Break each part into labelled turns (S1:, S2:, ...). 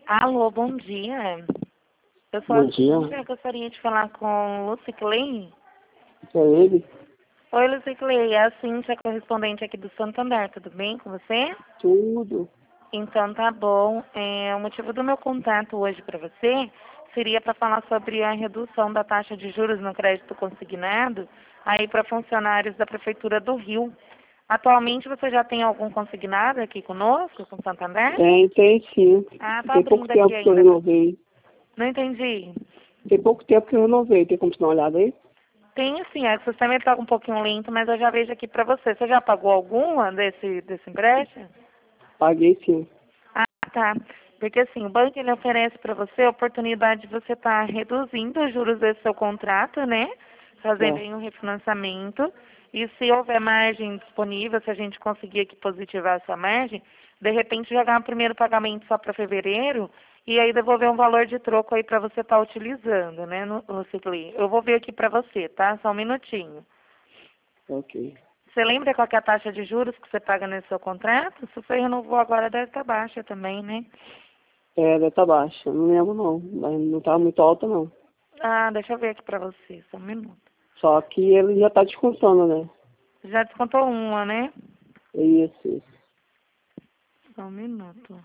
S1: Alô, bom dia. Eu sou
S2: Bom
S1: a
S2: dia.
S1: Cíntia, eu gostaria de falar com o Luciclei.
S2: É ele?
S1: Oi, Luciclei, é a Cíntia, correspondente aqui do Santander, tudo bem com você?
S2: Tudo.
S1: Então tá bom. O motivo do meu contato hoje para você seria para falar sobre a redução da taxa de juros no crédito consignado aí para funcionários da Prefeitura do Rio. Atualmente você já tem algum consignado aqui conosco, com o Santander?
S2: Tem sim.
S1: Ah, tá
S2: Tem pouco
S1: abrindo aqui
S2: tempo que eu
S1: ainda.
S2: renovei.
S1: Não entendi.
S2: Tem pouco tempo que eu renovei. Tem como você dar uma olhada aí?
S1: Tem sim, é que o sistema está um pouquinho lento, mas eu já vejo aqui para você. Você já pagou alguma desse empréstimo?
S2: Paguei sim.
S1: Ah, tá. Porque assim, o banco ele oferece para você a oportunidade de você estar reduzindo os juros desse seu contrato, né? Fazendo
S2: É.
S1: aí um refinanciamento. E se houver margem disponível, se a gente conseguir aqui positivar essa margem, de repente jogar um primeiro pagamento só para fevereiro e aí devolver um valor de troco aí para você estar utilizando, né, no Cicli. Eu vou ver aqui para você, tá? Só um minutinho.
S2: Ok.
S1: Você lembra qual que é a taxa de juros que você paga nesse seu contrato? Se você renovou agora, deve estar baixa também, né?
S2: Ela tá baixa. Não lembro não. Mas não tá muito alta não.
S1: Ah, deixa eu ver aqui pra você, só um minuto.
S2: Só que ele já tá descontando, né?
S1: Já descontou uma, né?
S2: Isso.
S1: Só um minuto.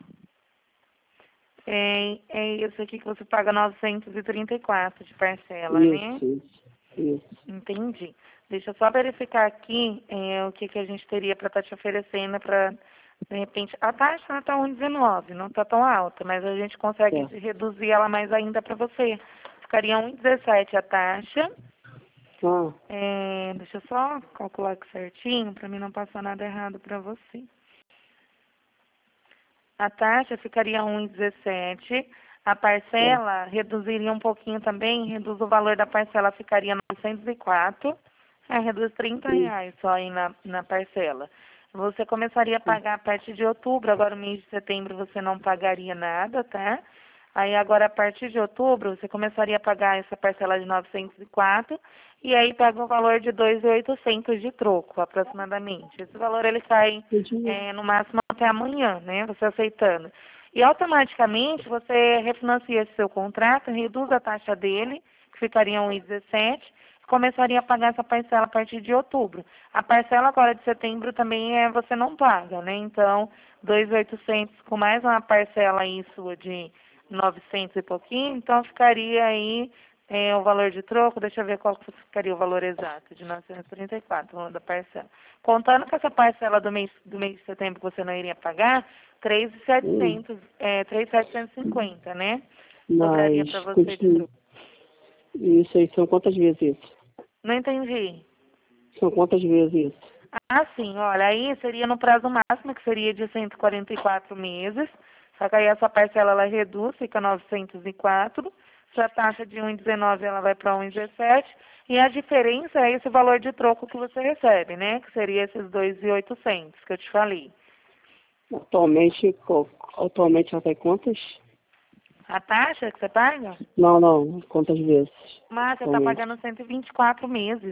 S1: É isso aqui que você paga 934 de parcela, né?
S2: Isso.
S1: Entendi. Deixa eu só verificar aqui o que a gente teria para estar te oferecendo para, de repente, a taxa está 1,19, não está tão alta, mas a gente consegue
S2: É.
S1: reduzir ela mais ainda para você. Ficaria 1,17 a taxa.
S2: Ah,
S1: Deixa eu só calcular aqui certinho para mim não passar nada errado para você. A taxa ficaria 1,17. A
S2: é.
S1: parcela reduziria um pouquinho também, reduz o valor da parcela, ficaria 904. Reduz
S2: Sim,
S1: R$ 30 só aí na parcela. Você começaria a
S2: sim.
S1: pagar a partir de outubro, agora no mês de setembro você não pagaria nada, tá? Aí agora a partir de outubro você começaria a pagar essa parcela de 904 e aí pega um valor de 2.800 de troco, aproximadamente. Esse valor ele cai
S2: Entendi.
S1: no máximo até amanhã, né? Você aceitando. E automaticamente você refinancia esse seu contrato, reduz a taxa dele, que ficaria 1,17, e começaria a pagar essa parcela a partir de outubro. A parcela agora de setembro também você não paga, né? Então, 2.800 com mais uma parcela aí sua de 900 e pouquinho, então ficaria aí o valor de troco, deixa eu ver qual que ficaria o valor exato, de 934, o valor da parcela. Contando com essa parcela do mês de setembro que você não iria pagar,
S2: Hum.
S1: 3.750, né? Sobraria
S2: Mas
S1: para você de
S2: continua.
S1: troco.
S2: Isso aí são quantas vezes isso?
S1: Não entendi.
S2: São quantas vezes isso?
S1: Ah, sim, olha, aí seria no prazo máximo, que seria de 144 meses, só que aí essa parcela ela reduz, fica 904, se a taxa de 1,19 ela vai para 1,17, e a diferença é esse valor de troco que você recebe, né, que seria esses 2.800 que eu te falei.
S2: Atualmente ela tem quantas?
S1: A taxa que você paga?
S2: Não. Quantas vezes?
S1: Mas você está
S2: Atualmente.
S1: pagando 124 meses,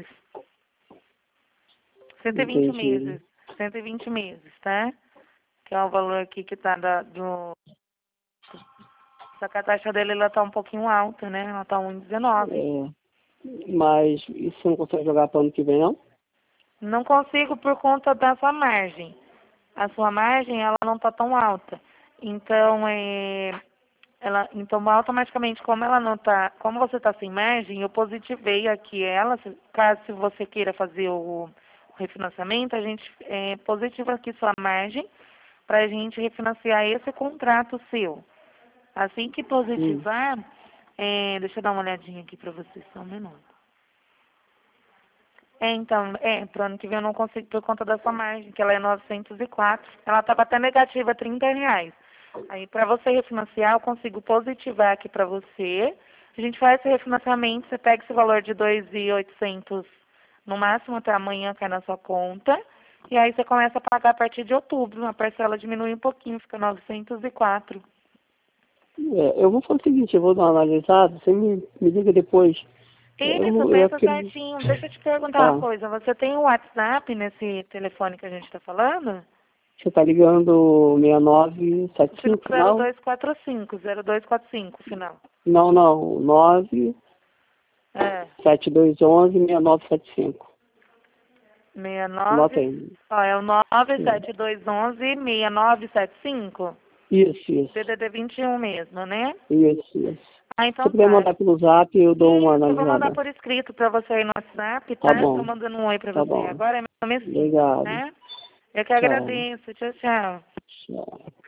S1: 120
S2: Entendi.
S1: meses, 120 meses, tá? Que é o valor aqui que está do. Só que a taxa dele ela tá um pouquinho alta, né? Ela tá 1,19.
S2: É, mas isso você não consegue jogar para ano que vem, não?
S1: Não consigo por conta da sua margem. A sua margem ela não tá tão alta. Então, então automaticamente como ela não tá, como você tá sem margem, eu positivei aqui ela, caso você queira fazer o refinanciamento, a gente positiva aqui sua margem para a gente refinanciar esse contrato seu. Assim que
S2: Hum.
S1: positivar, deixa eu dar uma olhadinha aqui para você, só um minuto. Então, pro ano que vem eu não consigo por conta da sua margem, que ela é 904. Ela estava até negativa, R$ 30. Aí, para você refinanciar, eu consigo positivar aqui para você. A gente faz esse refinanciamento, você pega esse valor de 2.800 no máximo até amanhã, cai na sua conta. E aí você começa a pagar a partir de outubro. A parcela diminui um pouquinho, fica 904.
S2: Eu vou fazer o seguinte, eu vou dar uma analisada, você me liga depois.
S1: Isso,
S2: É
S1: pensa
S2: porque...
S1: certinho. Deixa eu te perguntar uma
S2: Tá,
S1: coisa. Você tem o WhatsApp nesse telefone que a gente está falando?
S2: Você está ligando 6975, final?
S1: 0245, final.
S2: Não, 9
S1: É,
S2: 7211 6975.
S1: 69.
S2: Anota aí.
S1: Ó, é o 97211-6975.
S2: Isso.
S1: DDD 21 mesmo, né?
S2: Isso.
S1: Ah,
S2: Se
S1: então
S2: puder
S1: tá.
S2: mandar pelo zap, eu dou uma
S1: Isso, eu vou mandar
S2: analisada.
S1: por escrito pra você aí no WhatsApp,
S2: Tá
S1: tá? Tô
S2: bom,
S1: mandando um oi pra
S2: tá
S1: você
S2: bom.
S1: agora, meu nome é Cíntia,
S2: Obrigado.
S1: né? Eu que
S2: Tchau.
S1: agradeço. Tchau, tchau.
S2: Tchau.